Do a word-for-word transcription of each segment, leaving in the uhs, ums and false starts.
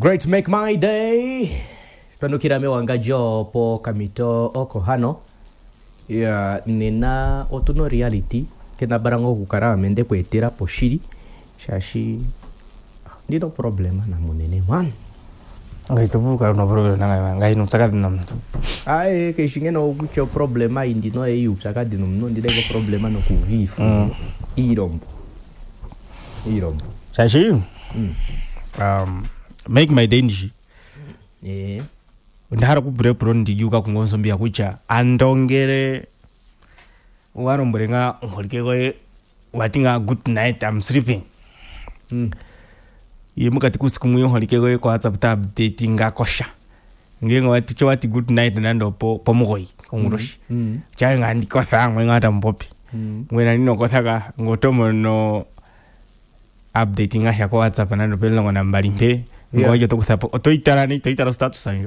Great make my day. Panukira me wanga jopo kamito oko hano. Ya nina otuno reality kena barango kukara mende kwetera poshiri. Shashi ndino problema na munene man. Ngai tubu karo no problema ngai ngai no tsaka dinam. Ai ke shingeno kucho problema indino e yu tsaka dinum no ndile ko problema no kuvifu. Mm. Irombo. Irombo. Shashi. Mm. Um make my day nishi. Eh. Ndahara ku break pro ndiyuka kungonso mbia kucha andongere waromborenga ngolike ko watinga good night I'm sleeping. Mm. Yemukati kusiku muyo ngolike ko ko WhatsApp update ngakosha. Ngengo wati cho wati good night nando po pomugoi konguroshi. Mm. Cha ngandi ko thangwe ngata mpopi. Mm. Ngwena nino ko thaka ngotomo no update ngasha ko WhatsApp nando pelo ngona mbalimbe. Ngo yo to kuthapa otoitara ni toitara status sanyo.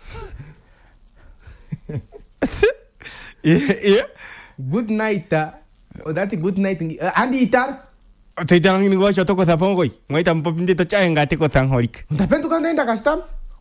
yeah, yeah. Good night. Oh, that's good night. Uh, Andi itar. Otoy tarang ni gocho to ko thapon koy. Ngoy tampo pinde to chay ngati ko tang horik. Tapen to kanda inda kastam.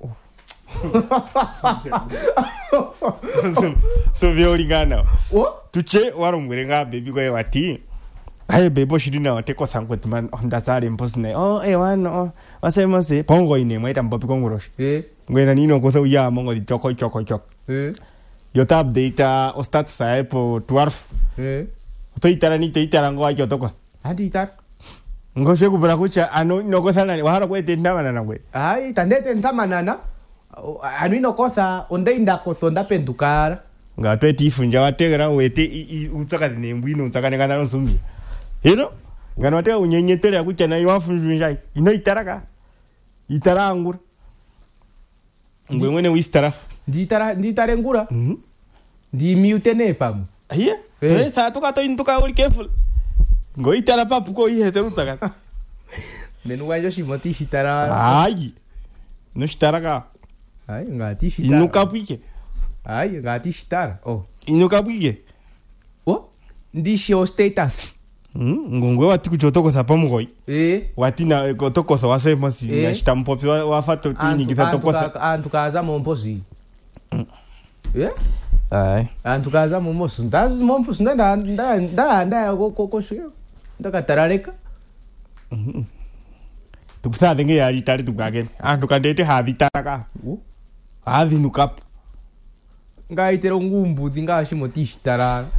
So so violingana. Oh, tuche warum gurenga baby ko wati. Ay bebo shirina wate ko tang ko man onda sare imposne. Oh, eh wan oh. Wasema se pongo ine ngoy tampo pi kongurosh. Eh. Ngoy na nino ko so ya mongo di choko choko choko. Eh. Yo ta update o status a po twelve. Eh. To itara ni to itara ngo ayo toko. Andi itar. Ngo se ku brakucha ano no cosa na wahara ko tenda manana ngwe. Ai tandete ntamanana. Anu no cosa onde inda ko sonda pendukara. Nga to tifunja wategera wete utsaka ne mbwino utsaka ne kana nsumbi. Hero? Ngano te unyenyetere akucha na yafunjunja. Ino itaraka. Itara angura. Ngwe mwene wistara. Ndi itara ndi itare ngura. Mhm. Ndi mute ne pam. Aye. Eh sa to ka to intuka uri careful. Ngo itara papu ko ihe te utaka. Nenu wajo shimoti shitara. Ai. No shitaraka. Ai ngati shitara. Inuka pike. Ai ngati shitara. Oh. Inuka pike. Oh. Ndi shi o status. Mm, ngongwe wati kuchotoko thapa mugoi. Eh. Wati na kotoko so wase masi eh. Ya shitampo wa wafato tini kita toko. Antu kaza mompozi. Mm. Eh? Ai. Antu kaza mompozi. Ndazi mompozi nda nda nda nda ko ko ko shio. Ndaka tarareka. Mhm. Tukutha denge ya itari tukagen. Antu kandete havi taraka. Uh. Havi nukap. Ngaitero ngumbu dinga shimoti shitara.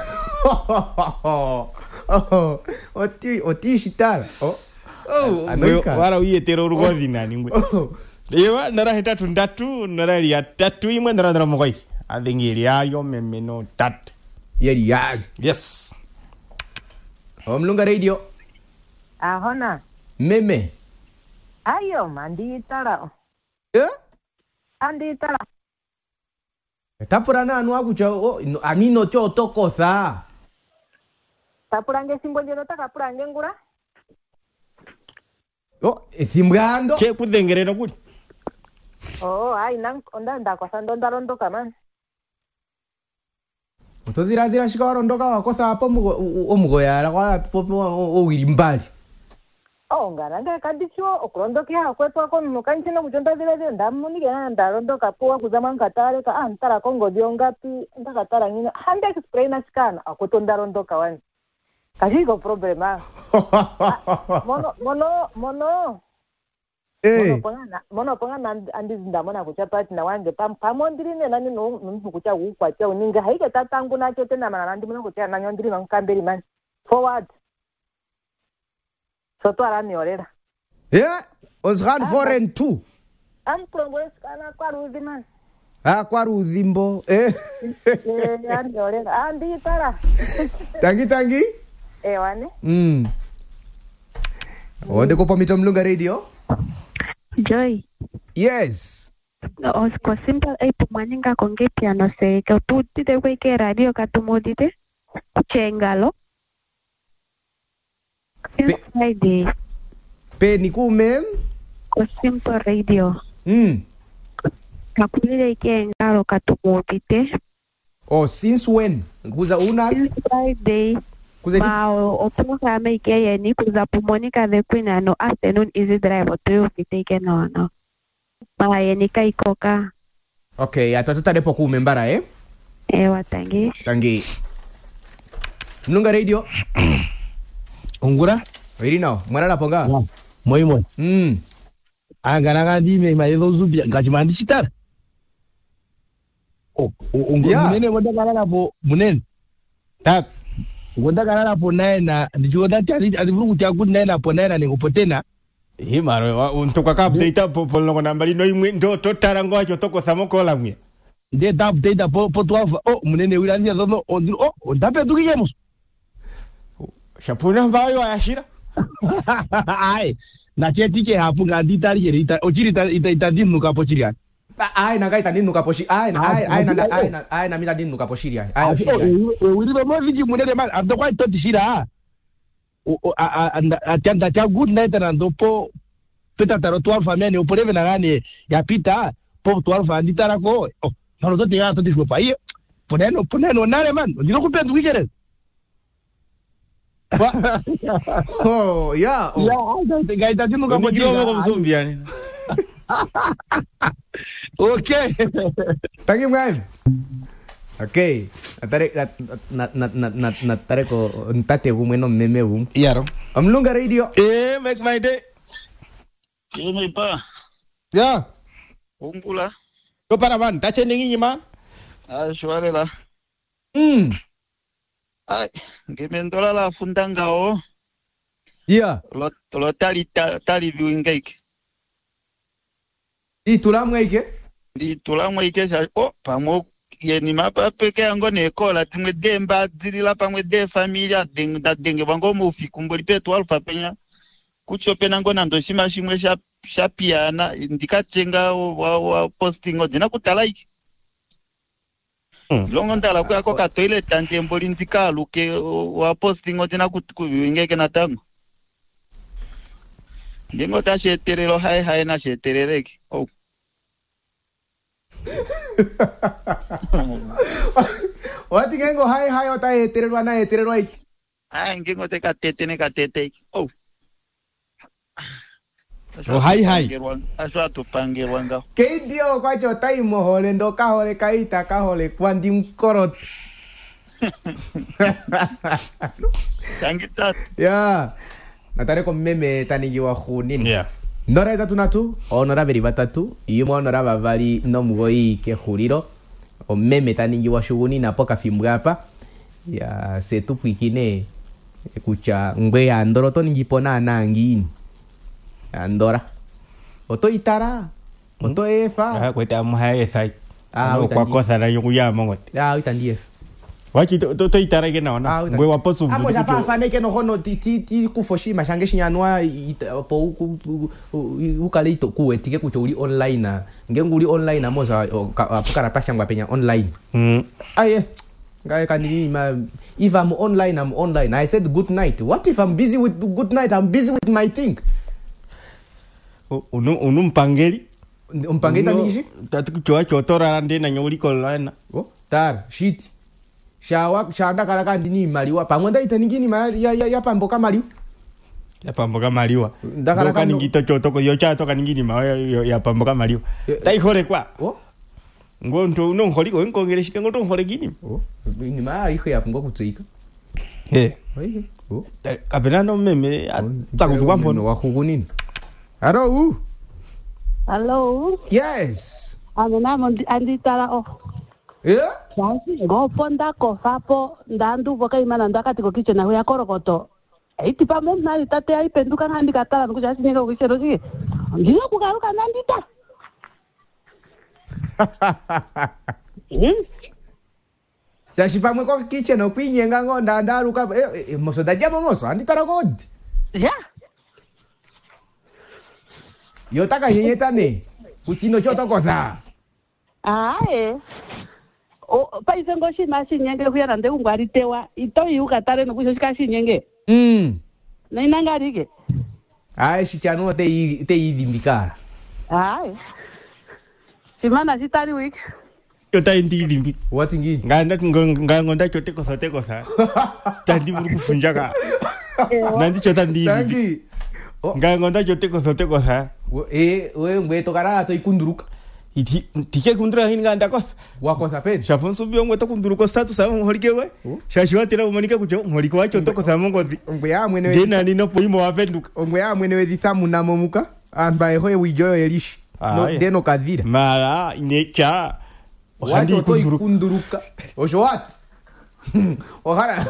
Oh, oti oti shitara. Oh. Oh, wara uye tero rugodi nani ngwe. Ewa nara hetatu ndatu nara ya tatu imwe nara nara mogoi. Adengiri ayo memeno tat. Yeri ya. Yes. Omlunga radio. Ahona. Meme. Ayo mandi tara. Eh? Andi tara. Tapurana anu akucha anino cho tokoza. Tapurange simbonjero takapurange ngura. Oh, esimbando. Che kudengere no kudi. Oh, ai nang onda nda kwa sando ndarondo kama. Utodira dira shika warondoka wakosa hapo mugo omugo yara kwa popo o wirimbali. Oh, ngara nda kandicho okurondokya kwepo ko mukanchino kujonda dira dira ndamuni gana ndarondoka po kuzama ngatare ka antara kongo diongapi ndakatara ngina hande explain askana akutondarondoka wani. Kajigo problema. Mono mono mono. Eh. Mono pangana mono pangana andi ndamona kuchapati na wange pam pamondiri ne nani no muntu kucha ukwacha uninga haike tatangu nacho tena mana ndi mono kucha na nyondiri mankamberi man. Forward. Soto arani orera. Yeah, Osran foreign two. Antongo skana kwa ruzi man. Ah, kwa ruzimbo. Eh. Eh, andi orera. Andi tara. Tangi tangi. Eh, wane? Mm. Wande ko pamita Mlunga radio? Joy. Yes. O kwa simple ay pumaninga konge piano se ka puti de we ke radio katumodite kuchengalo. Pe- Friday. Pe ni kumen? Ko simple radio. Mm. Kapulile ke ngalo katumodite. Oh, since when? Kuza una? Friday. Ma opunga me ke ye ni kuza pumonika the queen no afternoon easy drive to you take no no. Maye nikaikoka. Okay, atwatutarepo kuumembara eh? Ewa tangi. Tangi. Mlunga radio. Ungura? Wiri nao, mwana ponga. Yeah. Moi moi. Mm. Angana ngandi me mai zo zubia ngajimandi sitar. Oh, ungura Yeah. munene wanda kana po munene. Tak. Wanda kana po naina ndicho dati ali alivuruku cha good naina po naina nikupotena. Hii maro untoka ka update po po longo nambali no imwe ndo totara ngwacho toko samokola mwe. Nde tap data po po twelve. Oh, munene wilani zo on oh, ndape tukiyemos. Shapuna mbayo ayashira. Ai, na cheti che hapo ngandi tari yeri ita ochiri ita ita ita dinu kapo chirian. Ai na gaita ninu kaposhi. Ai na ai ai na ai na ai na mina ninu kaposhi ai. Ai oshi. We we mo viji munene man after quite to shira. O a a tanda cha good night na ndopo peta taro twelve famia ni upoleve na gani ya pita po twelve andi tarako. Oh, no to ya to disco pai. Poneno poneno nare man. Ndiro kupenda wikere. Oh, yeah. Oh. Ya, te gaita dinu kapo Ndio chirian. ngo mzumbiani. Okay. Tangi mgai. Okay. Atare na na na na na tare ko ntate gumwe no meme gum. Yaro. Amlunga radio. Eh, make my day. Ini pa. Ya. Ungula. Ko para ban, ta chene ngi man. Ah, shware la. Mm. Ai, ngemendola la fundanga o. Yeah. Lo lo tali tali viewing cake. I tulamwe ike? Di tulamwe ike sa o pamo yeni mapa peke yango ne kola timwe demba dzilila pamwe de familia ding da denge wango mu fikumboli pe twelve penya. Kucho pena ngo nando shima shimwe sha shapiana ndikatenga wa wa posting odina kutalaiki. Mm. Longo ndala kwa kwa ka toilet ante mboli ndika luke wa posting odina kuingeke na tango. Ndengo ta sheterero hai hai na sheterereki. Oh. Wati gengo hai hai ota eterero na eterero ai. Ah, ngengo te ka tete ne ka tete. Oh. Oh, hai hai. Aswa tu pange wanga. Ke dio kwa cho tai mo hole ndo ka hole kaita ka hole kwandi mkorot. Tangita. Ya. Natare ko meme taningi wa khunini. Yeah. Nora itatu natu, onora beri batatu, iyo onora bavali no mugoi ke khuriro. O meme taningi wa shuguni na poka fimbwapa. Ya setu kwikine kucha ngwe ya ndoro to ningi pona nangini. Andora. Oto itara. Oto efa. Ah, kweta muhaye sai. Ah, Ah, kwa kosa na yuku ya mongot. Ya uitandie. Wachi to to itara ke naona. Ngwe waposo Amo mbudu. ja pa fane ke no hono ti ti ti kufoshima shange shinyanwa po ku ukale to ku etike ku uli online na ngenguli online na moza apukara pashangwa penya online. Mm. Aye. Ngai kanini ma if I'm online I'm online. I said good night. What if I'm busy with good night? I'm busy with my thing. Unu unu mpangeli. Umpangeta nishi? Tatu kuchoa chotora rande na nyoli kolana. Oh, tar shit. Shawa shanda karaka ndini maliwa. Pamwenda itaningini ma ya ya, ya pamboka maliwa. Ya pamboka maliwa. Ndakara Ndoka ningito chotoko yo cha toka ningini ma ya, ya pamboka maliwa. Tai hore kwa. Oh. Ngo ndo no hori ko ngongere shike ngo ndo hore gini. Oh. Ni ma iho ya pungo kutsika. He. Oye. Oh. Kapena no meme atakuwa mpono wa hugunini. Hello. Hello. Yes. Amena andi tala o. Yeah? Basi go ponda ko fapo ndandu boka imana ndakati ko kichena ho yakorokoto. Iti pa mem na tate ai penduka handi katala nukuja sinyeka kuchero sike. Ngiyo kugaruka nandita. Hmm? Jashi pamwe ko kicheno kwinyenga ngonda ndaruka eh moso dajamo moso andi taragod. Yeah. Yo taka yenyetane. Kuchino choto kosa. Ae. O paise ngoshi mashinyenge kuyana ndekungwaritewa ito yukatare nokushika shinyenge. Mm. Nainangarike. Ai shichano te te idimbikara. Ae. Simana sitari week. Yo ta ndi limbi. What ingi? Nganda ngangonda chote kosa te kosa. Tandi buru kufunjaka. Nandi chota ndi limbi. Tangi. Ngangonda chote kosa te kosa. eh we ngweto karara to ikunduruka iti tike kundura hinga ndako wako sapeni shafonso byo ngweto kunduruka statu sa ngolike we shashwatira umanika kucho ngoliko wacho toko sa mongozi ngwe ya mwene we dena ni no poimo wapenduka ngwe ya mwene we dithamu na momuka amba eho wijoyo elishi no deno kadira mara inecha wacho to ikunduruka oshwat ohara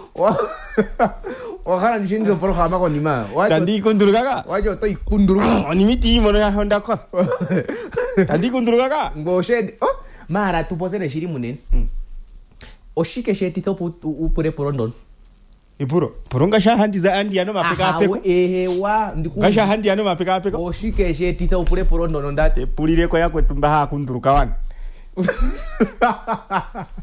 ohara njinzo por khama ko nima tandi kunduruka ka wacho to ikunduruka ni miti mono ya honda ko tandi kunduruka ka ngoshe oh mara tu posere shiri munene oshike sheti to upure porondon ipuro poronga sha handi za andi ano mapeka apeko ehe wa ndiku gasha handi ano mapeka apeko oshike sheti to upure porondon ndate pulire ko yakwe tumba ha kunduruka wana